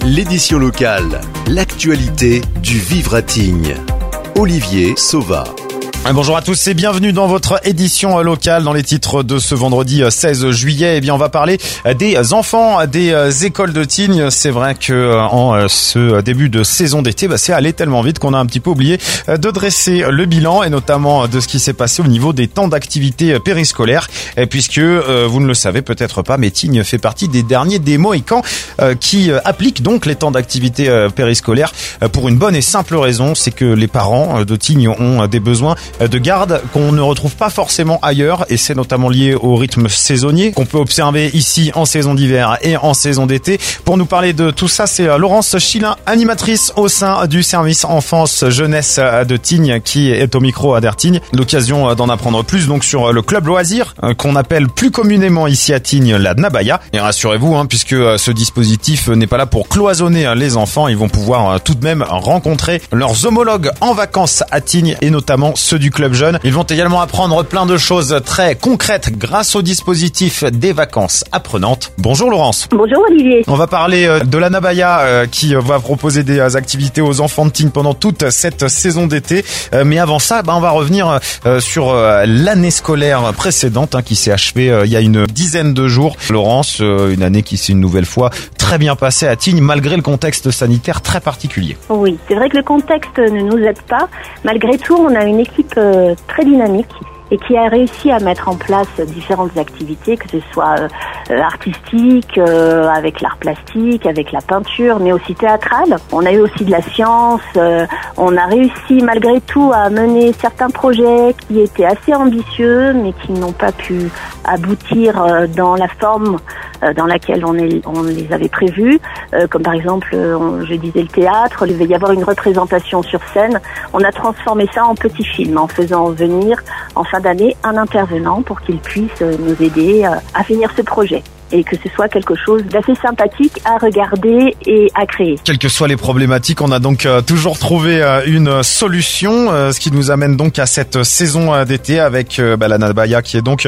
L'édition locale, l'actualité du Vivre à Tignes. Olivier Sauva. Bonjour à tous et bienvenue dans votre édition locale. Dans les titres de ce vendredi 16 juillet, on va parler des enfants des écoles de Tignes. C'est vrai que en ce début de saison d'été, c'est allé tellement vite qu'on a un petit peu oublié de dresser le bilan et notamment de ce qui s'est passé au niveau des temps d'activité périscolaire. Puisque vous ne le savez peut-être pas, mais Tignes fait partie des derniers des Mohicans qui appliquent donc les temps d'activité périscolaire pour une bonne et simple raison, c'est que les parents de Tignes ont des besoins de garde qu'on ne retrouve pas forcément ailleurs et c'est notamment lié au rythme saisonnier qu'on peut observer ici en saison d'hiver et en saison d'été. Pour nous parler de tout ça, c'est Laurence Chilin, animatrice au sein du service enfance jeunesse de Tignes qui est au micro d'Ertignes. L'occasion d'en apprendre plus donc sur le club loisir qu'on appelle plus communément ici à Tignes la Nabaya. Et rassurez-vous, puisque ce dispositif n'est pas là pour cloisonner les enfants, ils vont pouvoir tout de même rencontrer leurs homologues en vacances à Tignes et notamment ceux du club jeune. Ils vont également apprendre plein de choses très concrètes grâce au dispositif des vacances apprenantes. Bonjour Laurence. Bonjour Olivier. On va parler de la Nabaya qui va proposer des activités aux enfants de Tignes pendant toute cette saison d'été. Mais avant ça, on va revenir sur l'année scolaire précédente qui s'est achevée il y a une dizaine de jours. Laurence, une année qui s'est une nouvelle fois très bien passée à Tignes malgré le contexte sanitaire très particulier. Oui, c'est vrai que le contexte ne nous aide pas. Malgré tout, on a une équipe très dynamique et qui a réussi à mettre en place différentes activités, que ce soit artistiques, avec l'art plastique, avec la peinture, mais aussi théâtrale. On a eu aussi de la science. On a réussi malgré tout à mener certains projets qui étaient assez ambitieux, mais qui n'ont pas pu aboutir dans la forme dans laquelle on les avait prévus. Comme par exemple, je disais le théâtre, il va y avoir une représentation sur scène. On a transformé ça en petit film, en faisant venir en fin d'année un intervenant pour qu'il puisse nous aider à finir ce projet. Et que ce soit quelque chose d'assez sympathique à regarder et à créer. Quelles que soient les problématiques, on a donc toujours trouvé une solution, ce qui nous amène donc à cette saison d'été avec la Nabaya qui est donc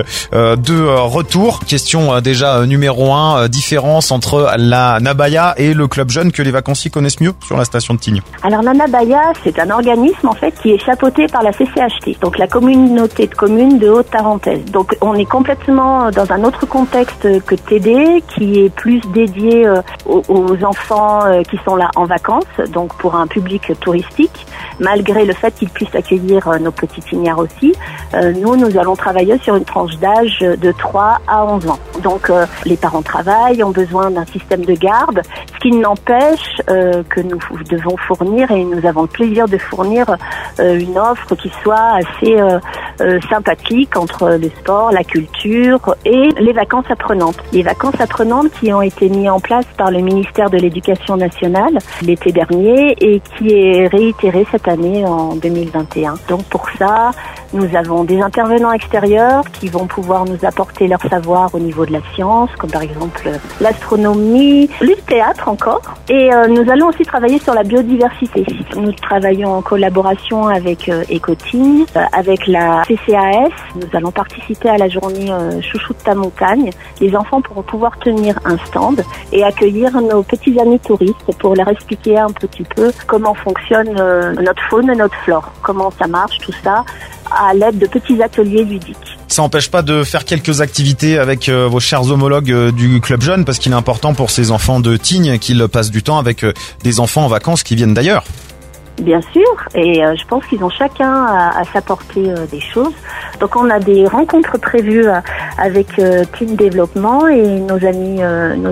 de retour. Question déjà numéro 1, différence entre la Nabaya et le club jeune que les vacanciers connaissent mieux sur la station de Tignes. Alors la Nabaya, c'est un organisme en fait qui est chapeauté par la CCHT, donc la communauté de communes de Haute-Tarentaise. Donc on est complètement dans un autre contexte que TD, qui est plus dédié aux enfants qui sont là en vacances, donc pour un public touristique, malgré le fait qu'ils puissent accueillir nos petits tignards aussi. Nous allons travailler sur une tranche d'âge de 3 à 11 ans. Donc les parents travaillent, ont besoin d'un système de garde, ce qui n'empêche que nous devons fournir, et nous avons le plaisir de fournir une offre qui soit assez sympathique entre le sport, la culture et les vacances apprenantes. Les vacances apprenantes qui ont été mises en place par le ministère de l'Éducation nationale l'été dernier et qui est réitéré cette année en 2021. Donc pour ça, nous avons des intervenants extérieurs qui vont pouvoir nous apporter leur savoir au niveau de la science, comme par exemple l'astronomie, le théâtre encore. Et nous allons aussi travailler sur la biodiversité. Nous travaillons en collaboration avec Éco-Tignes, avec la CCAS. Nous allons participer à la journée Chouchou de ta montagne. Les enfants pourront pouvoir tenir un stand et accueillir nos petits amis touristes pour leur expliquer un petit peu comment fonctionne notre faune et notre flore, comment ça marche, tout ça, à l'aide de petits ateliers ludiques. Ça n'empêche pas de faire quelques activités avec vos chers homologues du club jeune parce qu'il est important pour ces enfants de Tignes qu'ils passent du temps avec des enfants en vacances qui viennent d'ailleurs. Bien sûr, et je pense qu'ils ont chacun à s'apporter des choses. Donc on a des rencontres prévues avec Team Développement et nos amis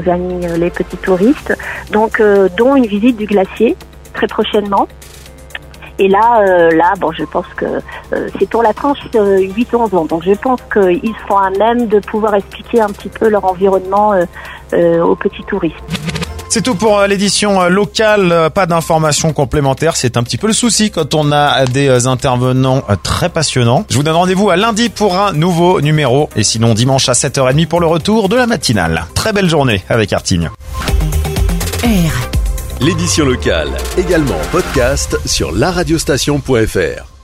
les petits touristes, donc dont une visite du glacier très prochainement. Et là, je pense que c'est pour la tranche 8-11 ans. Donc je pense qu'ils seront à même de pouvoir expliquer un petit peu leur environnement aux petits touristes. C'est tout pour l'édition locale, pas d'informations complémentaires, c'est un petit peu le souci quand on a des intervenants très passionnants. Je vous donne rendez-vous à lundi pour un nouveau numéro et sinon dimanche à 7h30 pour le retour de la matinale. Très belle journée avec Ertignes. L'édition locale, également en podcast sur laradiostation.fr.